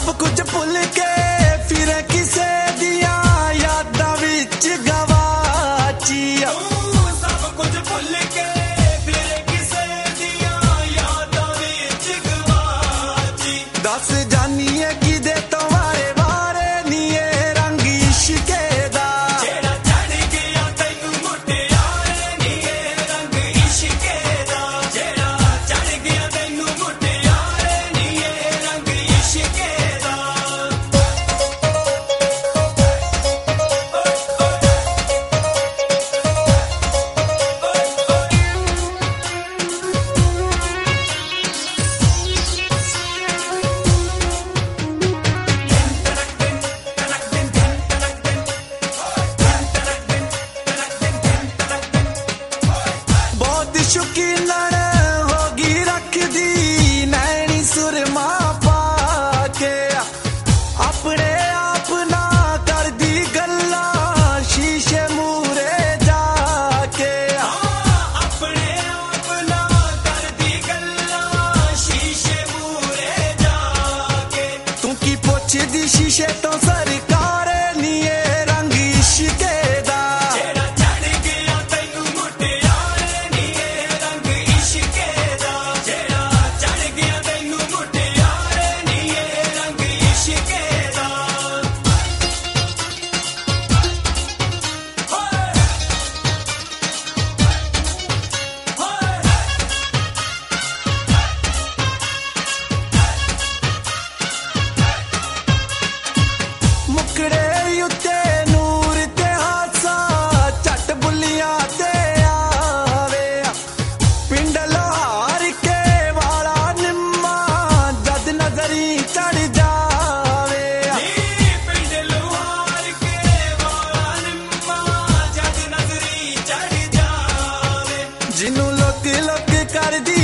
सब कुछ भुल के फिर किसे दिया यादां विच गवाची सब कुछ भुल के फिर किसे दिया यादां विच गवाची दस जानी है किदे तो वारे वारे नीए रंग इश्के दा जेड़ा चढ़ गया तैनू मुटियारे नीए रंग इश्के दा जेड़ा चढ़ गया तैनू मुटियारे नीए रंग इश्के दा बहुत शौकीनन होगी रखदी नैनी सुरमा पाके अपने आप ना करदी गल्लां शीशे मूरे जाके अपने आप ना करदी गल्लां शीशे मूरे जाके तू की पुछदी शीशे तो सरकार नीए रंग इश्के दा जेड़ा चढ़ गया तैनू मुटियारे नीए रंग इश्के दा जेड़ा चढ़ गया तैनू मुटियारे नीए रंग इश्के दा मुकड़े उत्ते नूर ते हासा झट बुलियां ते आवे पिंड लोहार के वाला निम्मा जद नजरी चढ़ जावे पिंड लोहार के वाला निम्मा जद नजरी चढ़ जावे जिन्नू लोक लोक कर दी